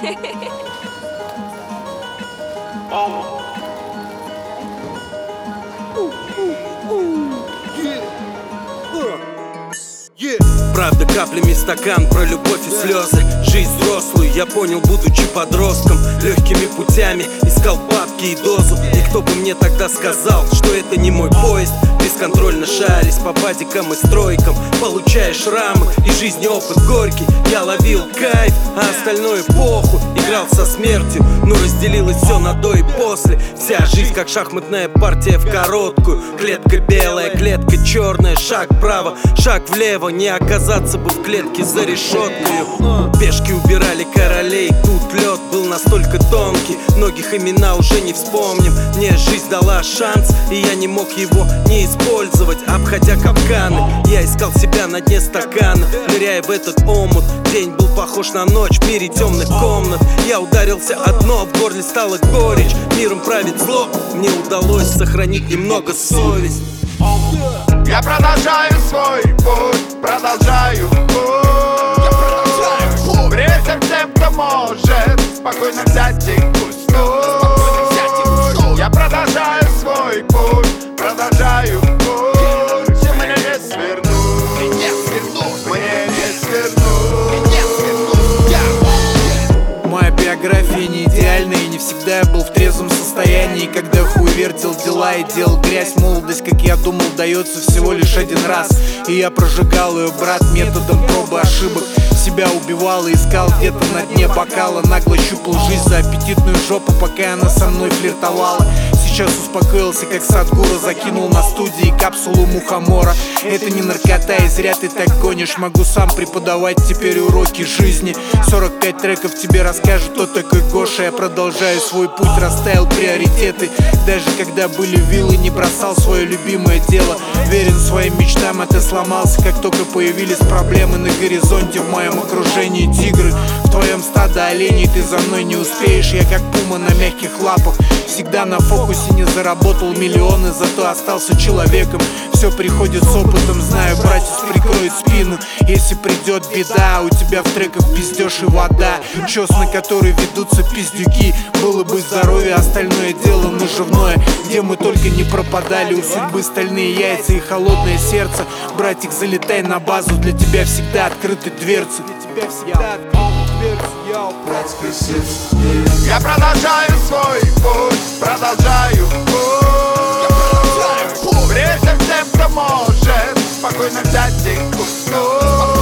Правда каплями стакан, про любовь и слезы. Жизнь взрослую я понял, будучи подростком. Легкими путями искал бабки и дозу. И кто бы мне тогда сказал, что это не мой поезд. Бесконтрольно шарясь по базикам и стройкам, получая шрамы и жизни опыт горький. Я ловил кайф, а остальное похуй. Играл со смертью, но разделилось все на до и после. Вся жизнь как шахматная партия в короткую. Клетка белая, клетка черная, шаг вправо, шаг влево. Не оказаться бы в клетке за решеткою. Пешки убирали королей, тут лед был настолько тонкий. Многих имена уже не вспомним. Мне жизнь дала шанс, и я не мог его не использовать. Обходя капканы, я искал себя на дне стакана, ныряя в этот омут. День был похож на ночь в мире темных комнат. Я ударился о дно, в горле стала горечь. Миром правит зло, мне удалось сохранить немного совесть. Я продолжаю свой путь, продолжаю путь. Привет всем, кто может спокойно взять и уснуть. Я продолжаю свой путь, продолжаю путь. Мне не свернуть, мне не свернуть. Моя биография не идеальная, и не всегда я был в трезвом состоянии. Когда хуй вертел дела и делал грязь. Молодость, как я думал, дается всего лишь один раз. И я прожигал ее, брат, методом пробы ошибок. Себя убивал и искал где-то на дне бокала. Нагло щупал жизнь за аппетитную жопу, пока она со мной флиртовала. Сейчас успокоился, как Садгуру, закинул на студии капсулу мухомора. Это не наркота, и зря ты так гонишь. Могу сам преподавать теперь уроки жизни. 45 треков тебе расскажет, кто такой Гоша. Я продолжаю свой путь, расставил приоритеты. Даже когда были виллы, не бросал свое любимое дело. Верен своим мечтам, а ты сломался, как только появились проблемы на горизонте. В моем окружении тигры, в твоем стадо оленей. Ты за мной не успеешь, я как пума на мягких лапах. Всегда на фокусе, не заработал миллионы, зато остался человеком. Все приходит с опытом, знаю, братец прикроет спину. Если придет беда, у тебя в треках пиздеж и вода. Чёс, на который ведутся пиздюки. Было бы здоровье, остальное дело наживное. Где мы только не пропадали, у судьбы стальные яйца и холодное сердце. Братик, залетай на базу, для тебя всегда открыты дверцы. Для тебя всегда открыты дверцы. Я продолжаю свой путь, продолжаю путь. Время всем, кто может спокойно взять и уснуть.